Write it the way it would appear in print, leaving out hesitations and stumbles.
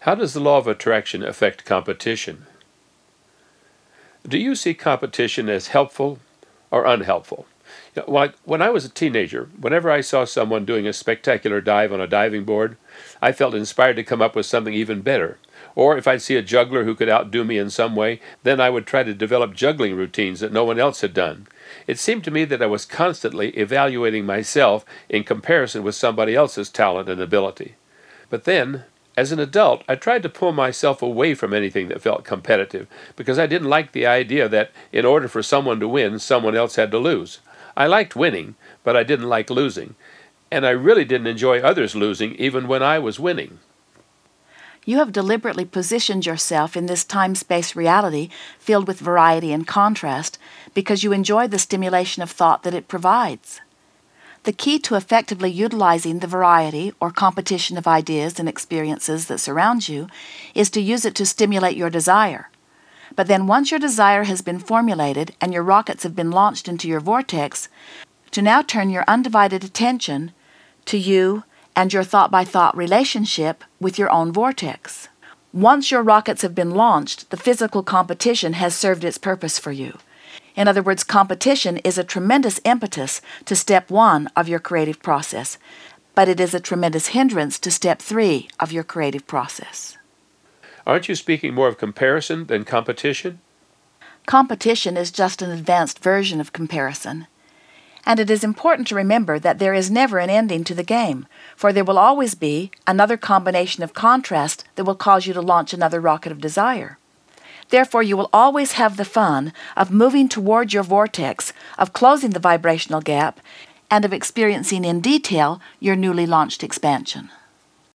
How does the law of attraction affect competition? Do you see competition as helpful or unhelpful? Like when I was a teenager, whenever I saw someone doing a spectacular dive on a diving board, I felt inspired to come up with something even better. Or if I'd see a juggler who could outdo me in some way, then I would try to develop juggling routines that no one else had done. It seemed to me that I was constantly evaluating myself in comparison with somebody else's talent and ability. But then, as an adult, I tried to pull myself away from anything that felt competitive, because I didn't like the idea that in order for someone to win, someone else had to lose. I liked winning, but I didn't like losing. And I really didn't enjoy others losing, even when I was winning. You have deliberately positioned yourself in this time-space reality filled with variety and contrast because you enjoy the stimulation of thought that it provides. The key to effectively utilizing the variety or competition of ideas and experiences that surround you is to use it to stimulate your desire. But then once your desire has been formulated and your rockets have been launched into your vortex, to now turn your undivided attention to you and your thought-by-thought relationship with your own vortex. Once your rockets have been launched, the physical competition has served its purpose for you. In other words, competition is a tremendous impetus to step 1 of your creative process, but it is a tremendous hindrance to step 3 of your creative process. Aren't you speaking more of comparison than competition? Competition is just an advanced version of comparison. And it is important to remember that there is never an ending to the game, for there will always be another combination of contrast that will cause you to launch another rocket of desire. Therefore, you will always have the fun of moving toward your vortex, of closing the vibrational gap, and of experiencing in detail your newly launched expansion.